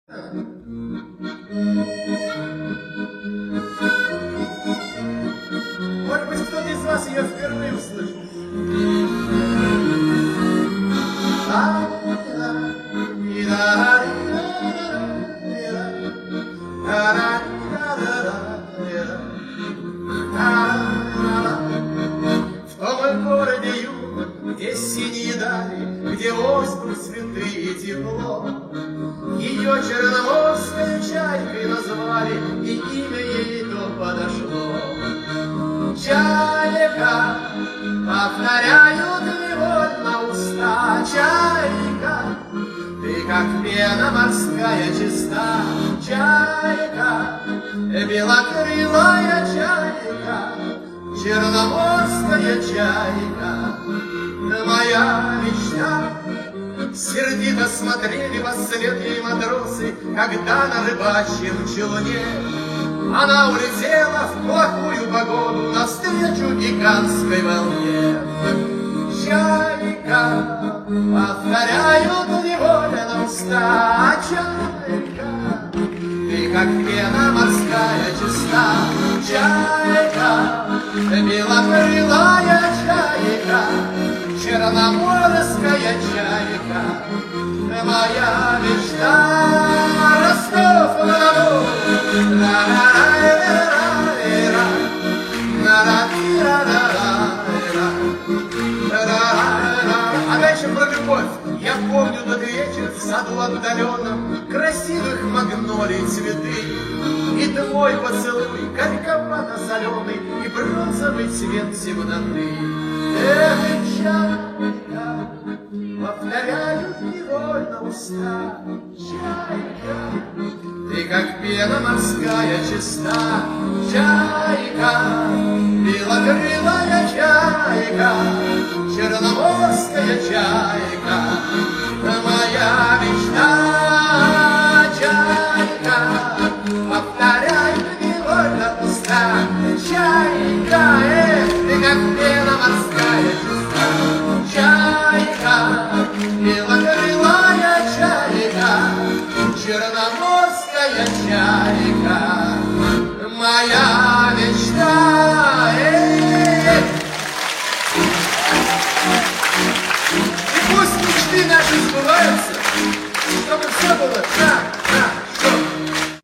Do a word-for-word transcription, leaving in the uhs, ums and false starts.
Может быть, кто-то из вас ее впервые услышал. В том городе юг, где синие дали, где воздух святый и тепло, ее черноморской чайкой назвали, и имя ей то подошло. Чайка, повторяют невольно уста, чайка, ты как пена морская чиста. Чайка, белокрылая чайка, черноморская чайка, моя мечта. Сердито смотрели во след ей матросы, когда на рыбачьем челне она улетела в плохую погоду навстречу гигантской волне. Чайка, повторяют невольно уста, чайка, ты как пена морская чиста. Чайка, белокрылая чайка, черноморская чайка, моя мечта. Ростов-на-Дону, а дальше про любовь. Я помню тот вечер в саду отдаленном, красивых магнолий цветы, и твой поцелуй горьковато-соленый, и бронзовый цвет темноты. Эх, чайка, повторяют невольно уста, чайка, ты как пена морская чиста. Чайка, белокрылая чайка, черноморская чайка,